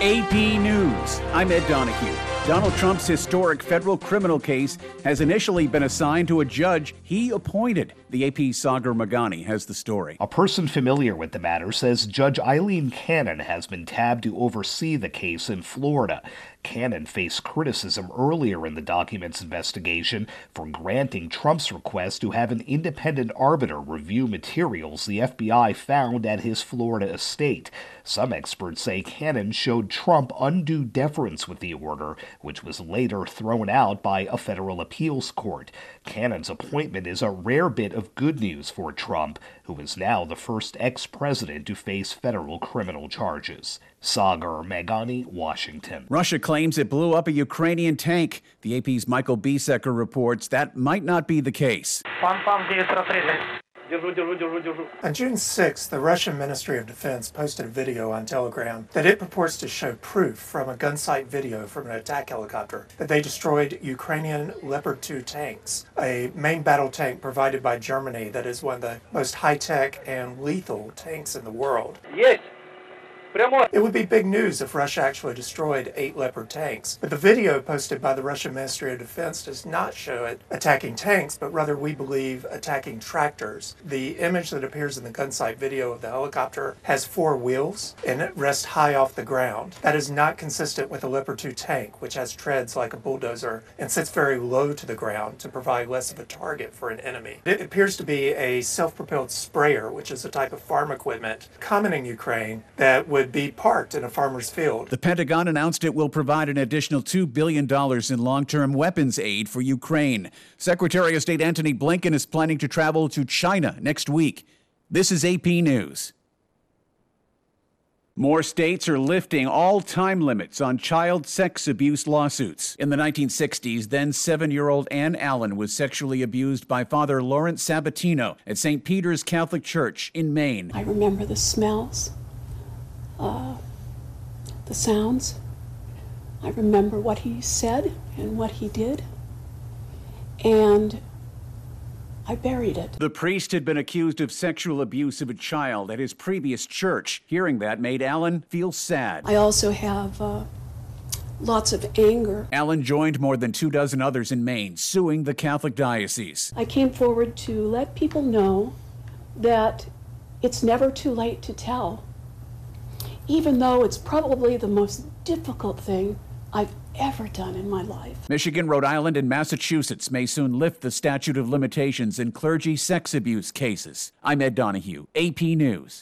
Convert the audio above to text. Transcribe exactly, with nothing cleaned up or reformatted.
A P News. I'm Ed Donahue. Donald Trump's historic federal criminal case has initially been assigned to a judge he appointed. The A P's Sagar Meghani has the story. A person familiar with the matter says Judge Eileen Cannon has been tabbed to oversee the case in Florida. Cannon faced criticism earlier in the document's investigation for granting Trump's request to have an independent arbiter review materials the F B I found at his Florida estate. Some experts say Cannon showed Trump undue deference with the order, which was later thrown out by a federal appeals court. Cannon's appointment is a rare bit of good news for Trump, who is now the first ex-president to face federal criminal charges. Sagar Meghani, Washington. Russia claims it blew up a Ukrainian tank. The A P's Michael Biesecker reports that might not be the case. On June sixth, the Russian Ministry of Defense posted a video on Telegram that it purports to show proof from a gunsight video from an attack helicopter that they destroyed Ukrainian Leopard two tanks, a main battle tank provided by Germany that is one of the most high-tech and lethal tanks in the world. Yes. It would be big news if Russia actually destroyed eight Leopard tanks, but the video posted by the Russian Ministry of Defense does not show it attacking tanks, but rather, we believe, attacking tractors. The image that appears in the gunsight video of the helicopter has four wheels, and it rests high off the ground. That is not consistent with a Leopard two tank, which has treads like a bulldozer and sits very low to the ground to provide less of a target for an enemy. It appears to be a self-propelled sprayer, which is a type of farm equipment common in Ukraine that would would be parked in a farmer's field. The Pentagon announced it will provide an additional two billion dollars in long-term weapons aid for Ukraine. Secretary of State Antony Blinken is planning to travel to China next week. This is A P News. More states are lifting all time limits on child sex abuse lawsuits. In the nineteen sixties, then seven-year-old Ann Allen was sexually abused by Father Lawrence Sabatino at Saint Peter's Catholic Church in Maine. I remember the smells. Uh, the sounds. I remember what he said and what he did, and I buried it. The priest had been accused of sexual abuse of a child at his previous church. Hearing that made Allen feel sad. I also have uh, lots of anger. Allen joined more than two dozen others in Maine, suing the Catholic diocese. I came forward to let people know that it's never too late to tell, even though it's probably the most difficult thing I've ever done in my life. Michigan, Rhode Island, and Massachusetts may soon lift the statute of limitations in clergy sex abuse cases. I'm Ed Donahue, A P News.